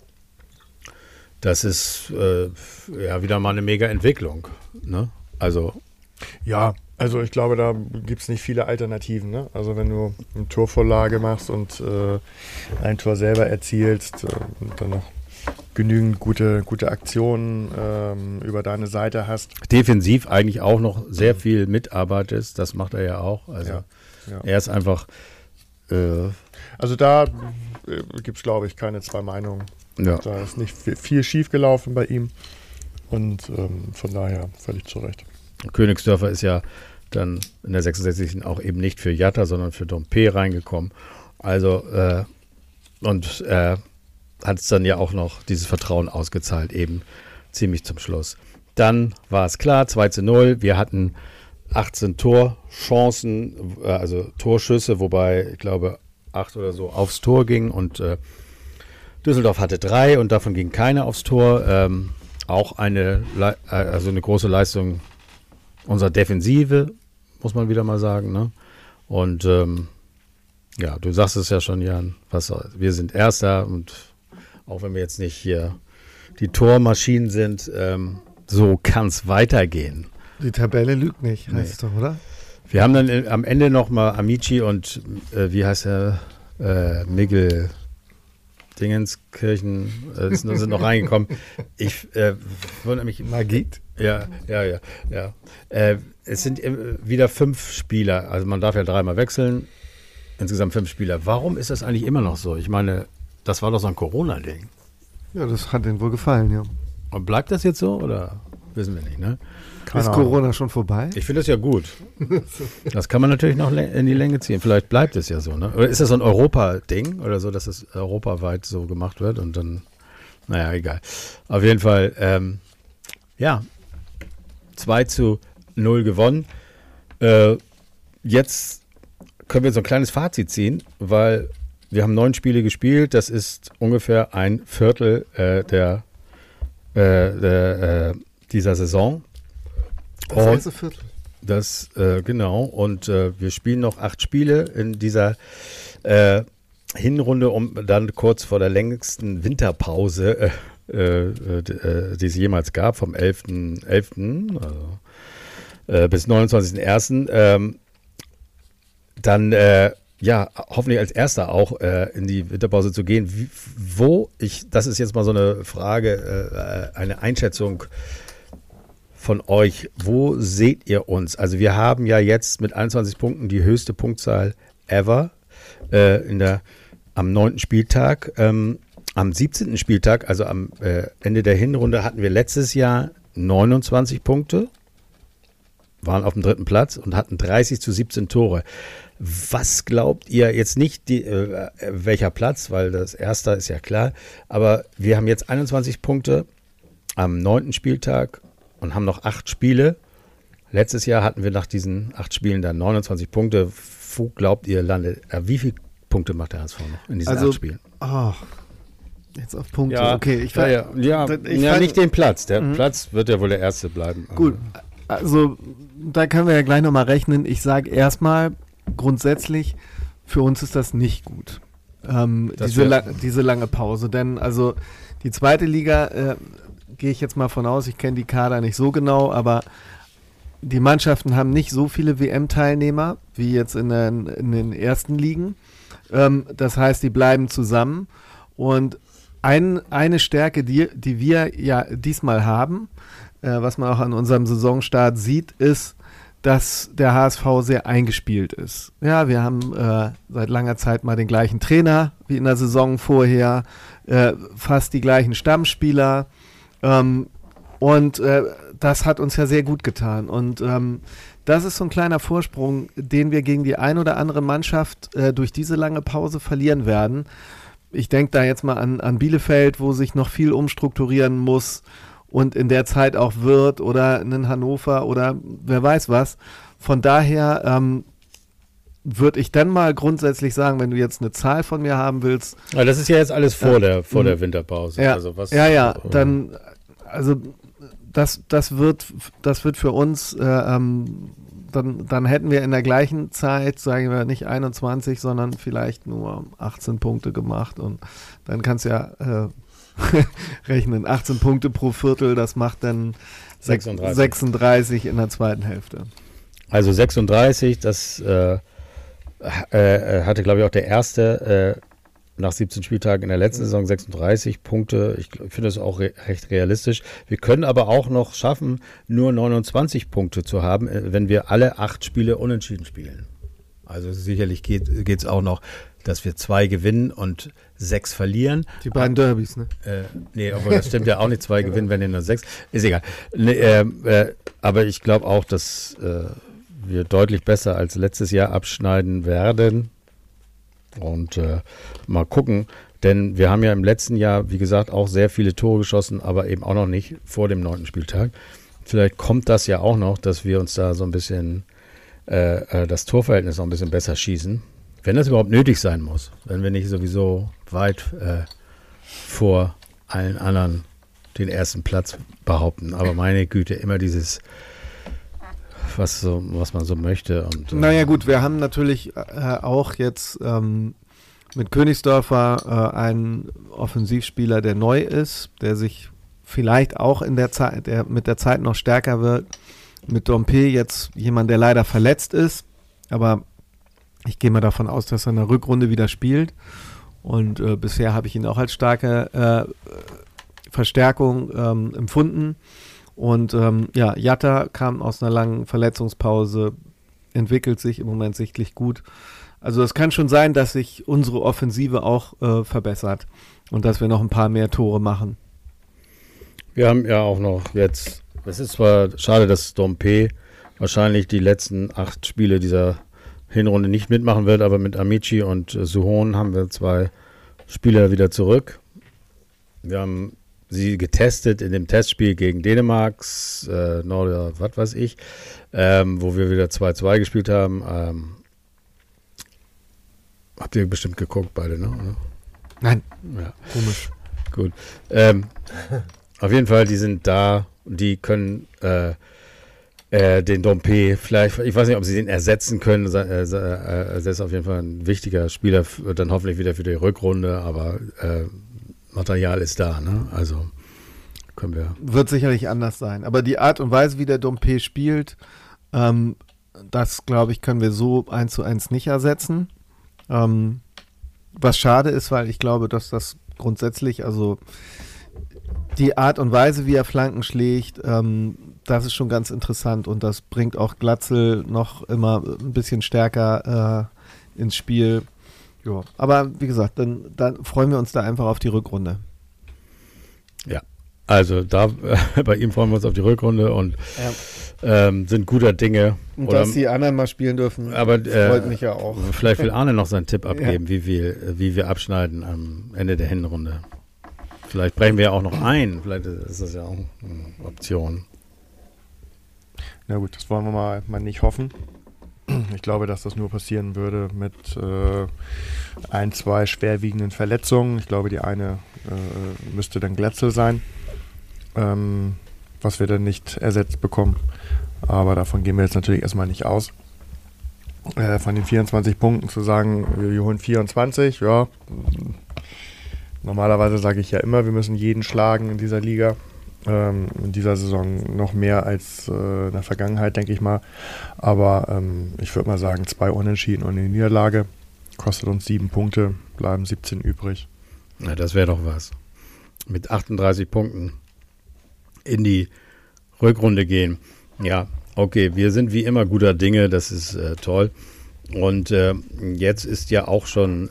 das ist wieder mal eine mega Entwicklung. Ne? Also ja, also ich glaube, da gibt es nicht viele Alternativen. Ne? Also wenn du eine Torvorlage machst und ein Tor selber erzielst und dann noch genügend gute Aktionen über deine Seite hast. Defensiv eigentlich auch noch sehr viel mitarbeitest, das macht er ja auch. Also ja. Er ist einfach... also da gibt es, glaube ich, keine zwei Meinungen. Ja. Da ist nicht viel schief gelaufen bei ihm und von daher völlig zu Recht. Königsdörfer ist ja dann in der 66. auch eben nicht für Jatta, sondern für Dompe reingekommen. Also und hat es dann ja auch noch dieses Vertrauen ausgezahlt, eben ziemlich zum Schluss. Dann war es klar, 2:0. Wir hatten 18 Torchancen, also Torschüsse, wobei ich glaube 8 oder so aufs Tor ging und Düsseldorf hatte 3 und davon ging keine aufs Tor. Auch eine große Leistung unserer Defensive, muss man wieder mal sagen. Ne? Und du sagst es ja schon, Jan, wir sind Erster und auch wenn wir jetzt nicht hier die Tormaschinen sind, so kann es weitergehen. Die Tabelle lügt nicht, heißt es doch, oder? Wir haben dann am Ende nochmal Amici und wie heißt er? Miguel Dingenskirchen sind noch reingekommen. Ich wundere mich. Magit? Ja. Es sind wieder 5 Spieler, also man darf ja 3-mal wechseln. Insgesamt 5 Spieler. Warum ist das eigentlich immer noch so? Ich meine, das war doch so ein Corona-Ding. Ja, das hat denen wohl gefallen, ja. Und bleibt das jetzt so oder wissen wir nicht, ne? Ist Corona schon vorbei? Ich finde das ja gut. Das kann man natürlich noch in die Länge ziehen. Vielleicht bleibt es ja so, ne? Oder ist das so ein Europa-Ding oder so, dass es europaweit so gemacht wird und dann, naja, egal. Auf jeden Fall, 2:0 gewonnen. Jetzt können wir so ein kleines Fazit ziehen, weil wir haben 9 Spiele gespielt. Das ist ungefähr ein Viertel dieser Saison. Das erste Viertel. Das, genau. Und wir spielen noch 8 Spiele in dieser Hinrunde, um dann kurz vor der längsten Winterpause, die es jemals gab, vom 11.11. Also, bis 29.01. Dann hoffentlich als Erster auch in die Winterpause zu gehen. Das ist jetzt mal so eine Frage, eine Einschätzung von euch. Wo seht ihr uns? Also wir haben ja jetzt mit 21 Punkten die höchste Punktzahl ever am 9. Spieltag. Am 17. Spieltag, also am Ende der Hinrunde, hatten wir letztes Jahr 29 Punkte, waren auf dem 3. Platz und hatten 30-17 Tore. Was glaubt ihr jetzt nicht, welcher Platz, weil das Erste ist ja klar, aber wir haben jetzt 21 Punkte am 9. Spieltag und haben noch 8 Spiele. Letztes Jahr hatten wir nach diesen 8 Spielen dann 29 Punkte. Wo glaubt ihr landet? Wie viele Punkte macht der HSV noch in diesen 8 Spielen? Jetzt auf Punkte. Ja, okay, nicht den Platz. Der Platz wird ja wohl der erste bleiben. Gut, also da können wir ja gleich nochmal rechnen. Ich sage erstmal, grundsätzlich, für uns ist das nicht gut. Diese lange Pause. Denn also die zweite Liga, gehe ich jetzt mal von aus, ich kenne die Kader nicht so genau, aber die Mannschaften haben nicht so viele WM-Teilnehmer wie jetzt in den ersten Ligen. Das heißt, die bleiben zusammen. Und eine Stärke, die wir ja diesmal haben, was man auch an unserem Saisonstart sieht, ist, dass der HSV sehr eingespielt ist. Ja, wir haben seit langer Zeit mal den gleichen Trainer wie in der Saison vorher, fast die gleichen Stammspieler, und das hat uns ja sehr gut getan. Und das ist so ein kleiner Vorsprung, den wir gegen die ein oder andere Mannschaft durch diese lange Pause verlieren werden. Ich denke da jetzt mal an Bielefeld, wo sich noch viel umstrukturieren muss und in der Zeit auch wird, oder in Hannover oder wer weiß was. Von daher würde ich dann mal grundsätzlich sagen, wenn du jetzt eine Zahl von mir haben willst. Aber das ist ja jetzt alles vor der Winterpause. Ja, also was, dann, also das wird für uns, dann hätten wir in der gleichen Zeit, sagen wir nicht 21, sondern vielleicht nur 18 Punkte gemacht, und dann kannst du ja rechnen, 18 Punkte pro Viertel, das macht dann 36 in der zweiten Hälfte. Also 36, das hatte, glaube ich, auch der Erste nach 17 Spieltagen in der letzten Saison 36 Punkte. Ich finde das auch recht realistisch. Wir können aber auch noch schaffen, nur 29 Punkte zu haben, wenn wir alle 8 Spiele unentschieden spielen. Also sicherlich geht es auch noch, dass wir 2 gewinnen und 6 verlieren. Die beiden Derbys, ne? Nee, aber das stimmt ja auch nicht. 2 gewinnen, wenn nur 6. Ist egal. Aber ich glaube auch, dass wir deutlich besser als letztes Jahr abschneiden werden. Und mal gucken, denn wir haben ja im letzten Jahr, wie gesagt, auch sehr viele Tore geschossen, aber eben auch noch nicht vor dem 9. Spieltag. Vielleicht kommt das ja auch noch, dass wir uns da so ein bisschen das Torverhältnis noch ein bisschen besser schießen. Wenn das überhaupt nötig sein muss, wenn wir nicht sowieso weit vor allen anderen den ersten Platz behaupten. Aber meine Güte, immer dieses was man so möchte. Und, naja gut, wir haben natürlich auch jetzt mit Königsdörfer einen Offensivspieler, der neu ist, der sich vielleicht auch in der Zeit, der mit der Zeit noch stärker wird. Mit Dompe jetzt jemand, der leider verletzt ist, aber ich gehe mal davon aus, dass er in der Rückrunde wieder spielt. Und bisher habe ich ihn auch als starke Verstärkung empfunden. Und Jatta kam aus einer langen Verletzungspause, entwickelt sich im Moment sichtlich gut. Also es kann schon sein, dass sich unsere Offensive auch verbessert und dass wir noch ein paar mehr Tore machen. Wir haben ja auch noch jetzt, es ist zwar schade, dass Dompe wahrscheinlich die letzten 8 Spiele dieser Hinrunde nicht mitmachen wird, aber mit Amici und Suhon haben wir 2 Spieler wieder zurück. Wir haben sie getestet in dem Testspiel gegen Dänemark, oder was weiß ich, wo wir wieder 2-2 gespielt haben. Habt ihr bestimmt geguckt, beide, ne? Nein. Ja. Komisch. Gut. Auf jeden Fall, die sind da und die können den Dompe, vielleicht, ich weiß nicht, ob sie den ersetzen können. Er ist auf jeden Fall ein wichtiger Spieler, dann hoffentlich wieder für die Rückrunde, aber Material ist da, ne? Also können wir. Wird sicherlich anders sein. Aber die Art und Weise, wie der Dompe spielt, das, glaube ich, können wir so 1:1 nicht ersetzen. Was schade ist, weil ich glaube, dass das grundsätzlich, also die Art und Weise, wie er Flanken schlägt, das ist schon ganz interessant und das bringt auch Glatzel noch immer ein bisschen stärker ins Spiel. Ja. Aber wie gesagt, dann freuen wir uns da einfach auf die Rückrunde. Ja, also da bei ihm freuen wir uns auf die Rückrunde und sind guter Dinge. Und dass die anderen mal spielen dürfen, aber, freut mich ja auch. Vielleicht will Arne noch seinen Tipp abgeben, wie wir abschneiden am Ende der Hinrunde. Vielleicht brechen wir ja auch noch ein. Vielleicht ist das ja auch eine Option. Na gut, das wollen wir mal nicht hoffen. Ich glaube, dass das nur passieren würde mit 1-2 schwerwiegenden Verletzungen. Ich glaube, die eine müsste dann Glatzel sein, was wir dann nicht ersetzt bekommen. Aber davon gehen wir jetzt natürlich erstmal nicht aus. Von den 24 Punkten zu sagen, wir holen 24, ja. Normalerweise sage ich ja immer, wir müssen jeden schlagen in dieser Liga. In dieser Saison noch mehr als in der Vergangenheit, denke ich mal. Aber ich würde mal sagen, 2 Unentschieden und eine Niederlage. Kostet uns 7 Punkte, bleiben 17 übrig. Na, das wäre doch was. Mit 38 Punkten in die Rückrunde gehen. Ja, okay, wir sind wie immer guter Dinge, das ist toll. Und jetzt ist ja auch schon,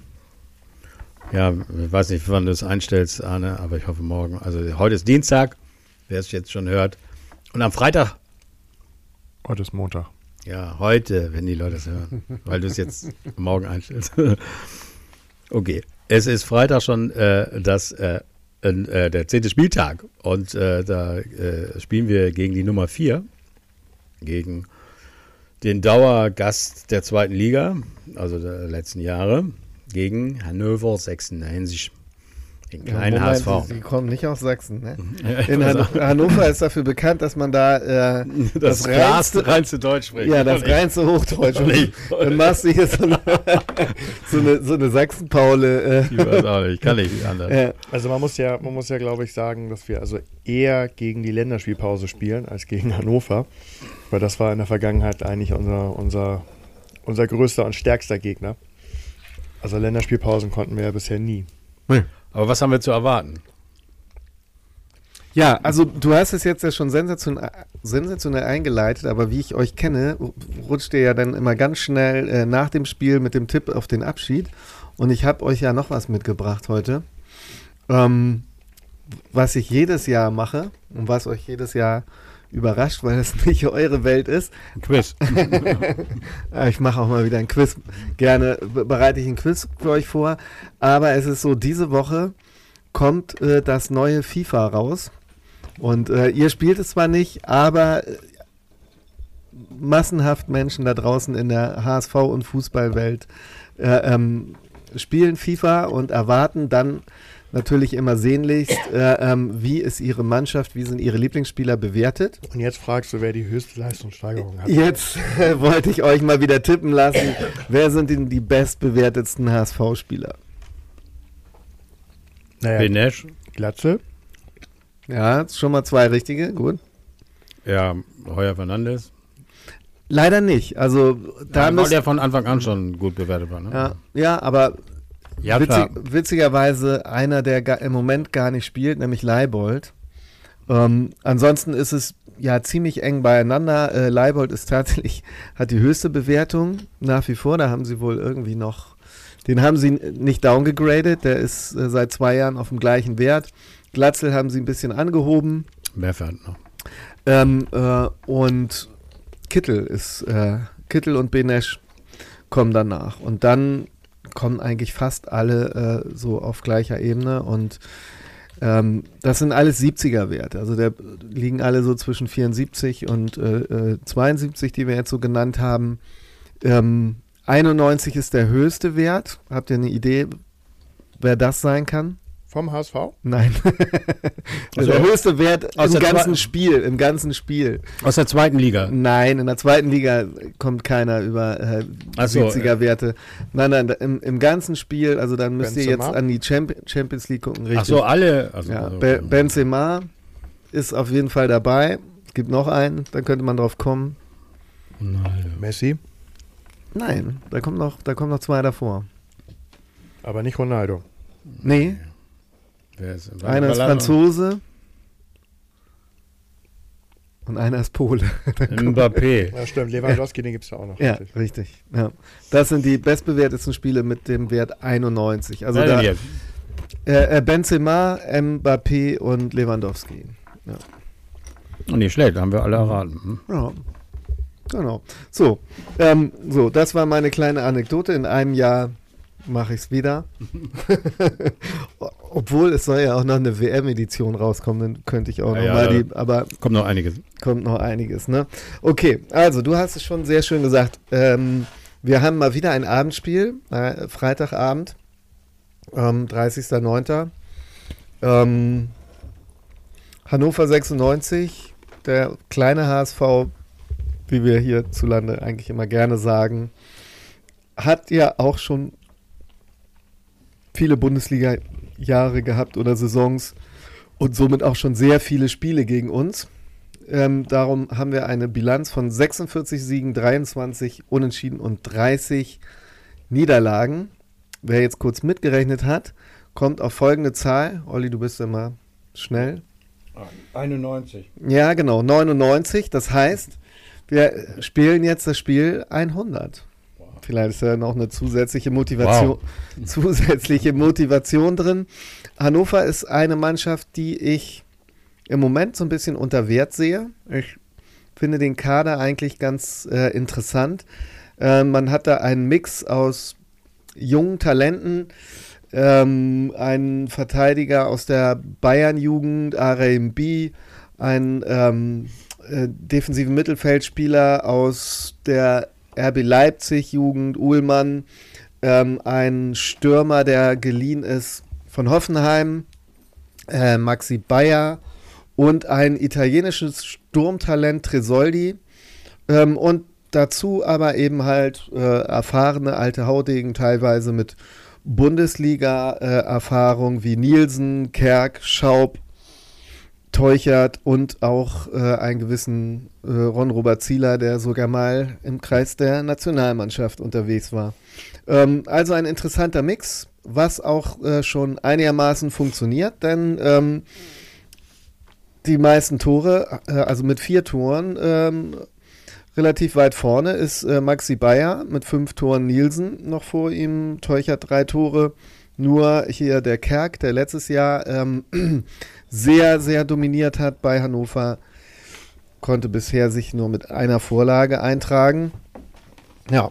ich weiß nicht, wann du es einstellst, Arne, aber ich hoffe morgen. Also heute ist Dienstag, wer es jetzt schon hört. Und am Freitag? Heute ist Montag. Ja, heute, wenn die Leute es hören, weil du es jetzt morgen einstellst. Okay, es ist Freitag schon der 10. Spieltag und da spielen wir gegen die Nummer 4, gegen den Dauergast der 2. Liga, also der letzten Jahre, gegen Hannover 96, den kleinen HSV. Sie kommen nicht aus Sachsen, ne? In Hannover ist dafür bekannt, dass man da das reinste Deutsch spricht. Ja, das reinste Hochdeutsch. Dann machst du hier so eine Sachsen-Paule. Ich weiß auch nicht, kann nicht anders. Also man muss ja, glaube ich, sagen, dass wir also eher gegen die Länderspielpause spielen als gegen Hannover, weil das war in der Vergangenheit eigentlich unser größter und stärkster Gegner. Also Länderspielpausen konnten wir ja bisher nie. Aber was haben wir zu erwarten? Ja, also du hast es jetzt ja schon sensationell eingeleitet, aber wie ich euch kenne, rutscht ihr ja dann immer ganz schnell nach dem Spiel mit dem Tipp auf den Abschied. Und ich habe euch ja noch was mitgebracht heute, was ich jedes Jahr mache und was euch jedes Jahr überrascht, weil es nicht eure Welt ist. Ein Quiz. Ich mache auch mal wieder ein Quiz. Gerne bereite ich ein Quiz für euch vor. Aber es ist so, diese Woche kommt das neue FIFA raus. Und ihr spielt es zwar nicht, aber massenhaft Menschen da draußen in der HSV- und Fußballwelt spielen FIFA und erwarten dann natürlich immer sehnlichst, wie ist ihre Mannschaft, wie sind ihre Lieblingsspieler bewertet. Und jetzt fragst du, wer die höchste Leistungssteigerung hat. Jetzt wollte ich euch mal wieder tippen lassen, wer sind denn die bestbewertetsten HSV-Spieler? Benesch. Glatzel. Ja, schon mal 2 richtige, gut. Ja, Heuer Fernandes. Leider nicht, also da weil der von Anfang an schon gut bewertet war, ne? Ja, aber ja, witzigerweise einer, der im Moment gar nicht spielt, nämlich Leibold. Ansonsten ist es ja ziemlich eng beieinander. Leibold ist tatsächlich, hat die höchste Bewertung nach wie vor. Da haben sie wohl irgendwie noch, den haben sie nicht downgegradet. Der ist seit 2 Jahren auf dem gleichen Wert. Glatzel haben sie ein bisschen angehoben. Mehrfach noch. Und Kittel und Benesch kommen danach. Und dann kommen eigentlich fast alle so auf gleicher Ebene und das sind alles 70er-Werte, also da liegen alle so zwischen 74 und 72, die wir jetzt so genannt haben. 91 ist der höchste Wert. Habt ihr eine Idee, wer das sein kann? Vom HSV? Nein. Also, der höchste Wert aus im der ganzen Spiel. Aus der zweiten Liga. Nein, in der zweiten Liga kommt keiner über Ach so, 70er-Werte. Nein, im ganzen Spiel, also dann müsst ihr jetzt Benzema? an die Champions League gucken. Richtig. Ach so, alle. Also, Ja, Benzema ist auf jeden Fall dabei. Es gibt noch einen, dann könnte man drauf kommen. Messi, Nein, da kommt noch zwei davor. aber nicht Ronaldo. Nee, Wer ist, einer ist Franzose und einer ist Pole. Mbappé. Ja, stimmt, Lewandowski, den gibt es ja auch noch. Ja, richtig. Ja. Das sind die bestbewertetsten Spiele mit dem Wert 91. Also Wer denn da jetzt? Benzema, Mbappé und Lewandowski. Ja. Oh, nicht schlecht, haben wir alle erraten. Ja, genau. So, das war meine kleine Anekdote. In einem Jahr mache ich es wieder. Obwohl, es soll ja auch noch eine WM-Edition rauskommen, dann könnte ich auch noch mal aber Kommt noch einiges. kommt noch einiges, ne? Okay, also du hast es schon sehr schön gesagt. Wir haben mal wieder ein Abendspiel, Freitagabend, 30.09. Hannover 96, der kleine HSV, wie wir hierzulande eigentlich immer gerne sagen, hat ja auch schon viele Bundesliga-Jahre gehabt oder Saisons und somit auch schon sehr viele Spiele gegen uns. Darum haben wir eine Bilanz von 46 Siegen, 23 Unentschieden und 30 Niederlagen. Wer jetzt kurz mitgerechnet hat, kommt auf folgende Zahl. Olli, du bist immer schnell. 91. Ja, genau, 99. Das heißt, wir spielen jetzt das Spiel 100. Vielleicht ist ja noch eine zusätzliche Motivation drin. Hannover ist eine Mannschaft, die ich im Moment so ein bisschen unter Wert sehe. Ich finde den Kader eigentlich ganz interessant. Man hat da einen Mix aus jungen Talenten, einen Verteidiger aus der Bayern-Jugend, R.M.B., einen defensiven Mittelfeldspieler aus der RB Leipzig-Jugend, Uhlmann, ein Stürmer, der geliehen ist von Hoffenheim, Maxi Bayer und ein italienisches Sturmtalent, Tresoldi, und dazu aber eben halt erfahrene alte Haudegen, teilweise mit Bundesliga-Erfahrung wie Nielsen, Kerk, Schaub, Teuchert und auch einen gewissen Ron-Robert Zieler, der sogar mal im Kreis der Nationalmannschaft unterwegs war. Also ein interessanter Mix, was auch schon einigermaßen funktioniert, denn die meisten Tore, also mit 4 Toren, relativ weit vorne ist Maxi Bayer mit 5 Toren, Nielsen noch vor ihm, Teuchert 3 Tore. Nur hier der Kerk, der letztes Jahr sehr, sehr dominiert hat bei Hannover, konnte bisher sich nur mit einer Vorlage eintragen. Ja.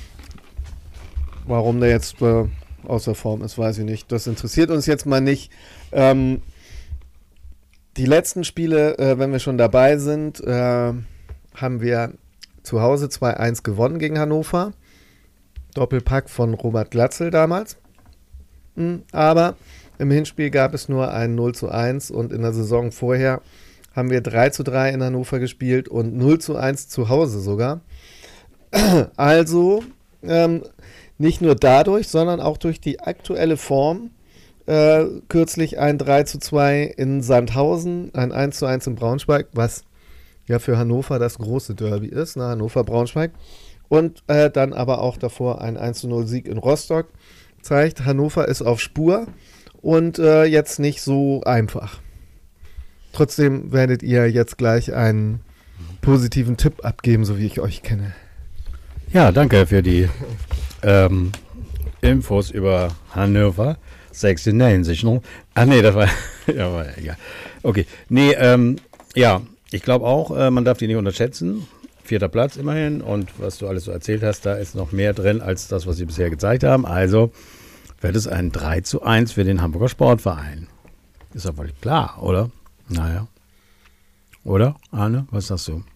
Warum der jetzt außer Form ist, weiß ich nicht. Das interessiert uns jetzt mal nicht. Die letzten Spiele, wenn wir schon dabei sind, haben wir zu Hause 2-1 gewonnen gegen Hannover. Doppelpack von Robert Glatzel damals. Aber im Hinspiel gab es nur ein 0-1 und in der Saison vorher haben wir 3-3 in Hannover gespielt und 0-1 zu Hause sogar. Also nicht nur dadurch, sondern auch durch die aktuelle Form. Kürzlich ein 3-2 in Sandhausen, ein 1-1 in Braunschweig, was ja für Hannover das große Derby ist, Hannover-Braunschweig. Und dann aber auch davor ein 1-0-Sieg in Rostock. Zeigt, Hannover ist auf Spur und jetzt nicht so einfach. Trotzdem werdet ihr jetzt gleich einen positiven Tipp abgeben, so wie ich euch kenne. Ja, danke für die Infos über Hannover 96 noch. Ach nee, das war ja egal. Okay, nee, ja, ich glaube auch, man darf die nicht unterschätzen. 4. Platz immerhin und was du alles so erzählt hast, da ist noch mehr drin als das, was sie bisher gezeigt haben. Also wird es ein 3-1 für den Hamburger Sportverein. Ist doch wohl klar, oder? Naja. Oder, Arne? Was sagst du?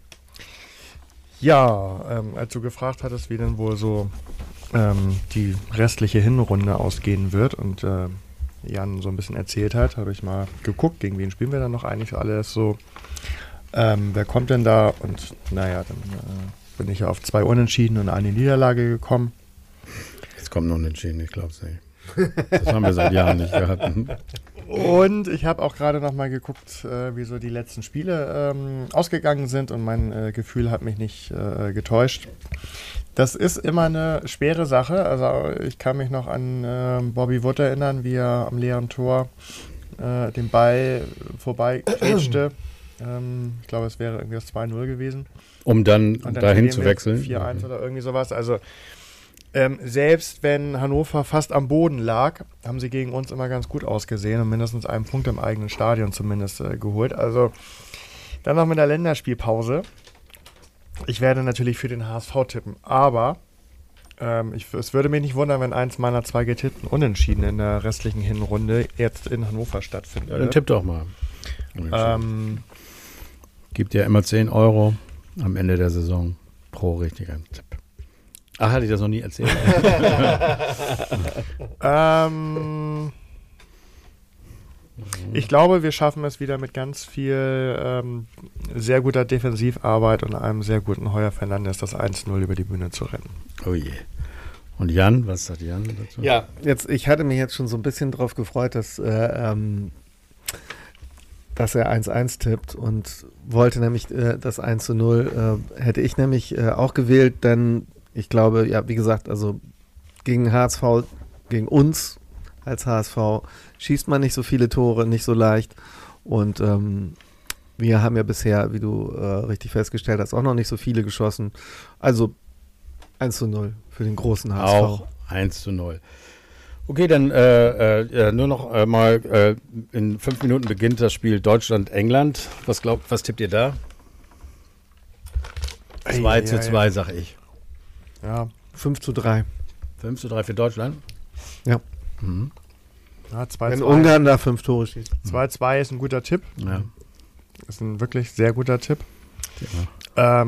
Ja, als du gefragt hattest, wie denn wohl so die restliche Hinrunde ausgehen wird und Jan so ein bisschen erzählt hat, habe ich mal geguckt, gegen wen spielen wir dann noch eigentlich alles so. Wer kommt denn da? Und naja, dann bin ich auf 2 Unentschieden und eine Niederlage gekommen. Jetzt kommt noch ein Unentschieden, ich glaube es nicht. Das haben wir seit Jahren nicht gehabt. Und ich habe auch gerade noch mal geguckt, wie so die letzten Spiele ausgegangen sind und mein Gefühl hat mich nicht getäuscht. Das ist immer eine schwere Sache. Also ich kann mich noch an Bobby Wood erinnern, wie er am leeren Tor den Ball vorbei grätschte. Ich glaube, es wäre irgendwie das 2-0 gewesen. Um dann dahin zu wechseln. 4-1 oder irgendwie sowas. Also selbst wenn Hannover fast am Boden lag, haben sie gegen uns immer ganz gut ausgesehen und mindestens einen Punkt im eigenen Stadion zumindest geholt. Also dann noch mit der Länderspielpause. Ich werde natürlich für den HSV tippen, aber es würde mich nicht wundern, wenn eins meiner 2 getippten Unentschieden in der restlichen Hinrunde jetzt in Hannover stattfindet. Ja, dann tipp doch mal. Gibt ja immer 10 Euro am Ende der Saison pro richtigen Tipp. Ach, hatte ich das noch nie erzählt? Ich glaube, wir schaffen es wieder mit ganz viel sehr guter Defensivarbeit und einem sehr guten Heuer Fernandes das 1-0 über die Bühne zu rennen. Oh je. Und Jan, was sagt Jan dazu? Ja, ich hatte mich jetzt schon so ein bisschen drauf gefreut, dass er 1-1 tippt und wollte nämlich das 1-0, hätte ich nämlich auch gewählt, denn ich glaube, ja, wie gesagt, also gegen HSV, gegen uns als HSV schießt man nicht so viele Tore, nicht so leicht und wir haben ja bisher, wie du richtig festgestellt hast, auch noch nicht so viele geschossen. Also 1-0 für den großen HSV. Auch 1-0. Okay, dann nur noch mal in 5 Minuten beginnt das Spiel Deutschland-England. Was tippt ihr da? 2-2, sag ich. Ja. 5-3. 5-3 für Deutschland? Ja. Mhm. Ja, 2-2. Wenn Ungarn da 5 Tore schießt. 2-2 ist ein guter Tipp. Ja. Ist ein wirklich sehr guter Tipp. Ja.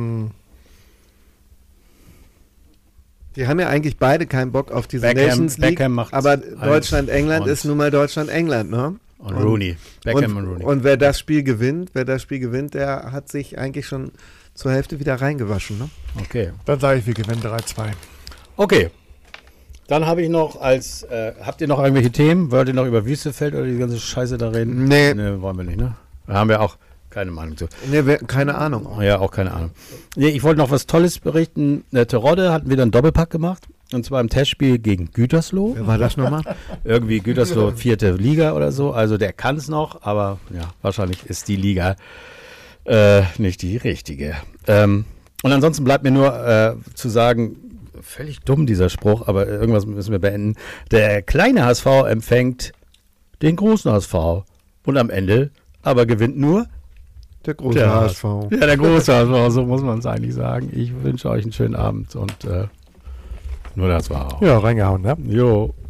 Die haben ja eigentlich beide keinen Bock auf diese Nations League, aber Deutschland-England ist nun mal Deutschland-England, ne? Und Rooney. Beckham und Rooney. Und wer das Spiel gewinnt, der hat sich eigentlich schon zur Hälfte wieder reingewaschen, ne? Okay. Dann sage ich, wir gewinnen 3-2. Okay. Dann habe ich noch habt ihr noch irgendwelche Themen? Wollt ihr noch über Wüstefeld oder die ganze Scheiße da reden? Nee. Nee, wollen wir nicht, ne? Da haben wir auch keine Meinung zu. Nee, keine Ahnung. Ja, auch keine Ahnung. Nee, ich wollte noch was Tolles berichten. Terodde hatten wieder einen Doppelpack gemacht. Und zwar im Testspiel gegen Gütersloh. Wer war das nochmal? Irgendwie Gütersloh 4. Liga oder so. Also der kann es noch, aber ja, wahrscheinlich ist die Liga nicht die richtige. Und ansonsten bleibt mir nur zu sagen, völlig dumm dieser Spruch, aber irgendwas müssen wir beenden. Der kleine HSV empfängt den großen HSV. Und am Ende aber gewinnt nur der große HSV. Ja, der große HSV, so muss man es eigentlich sagen. Ich wünsche euch einen schönen Abend und nur das war auch. Ja, reingehauen, ne? Jo.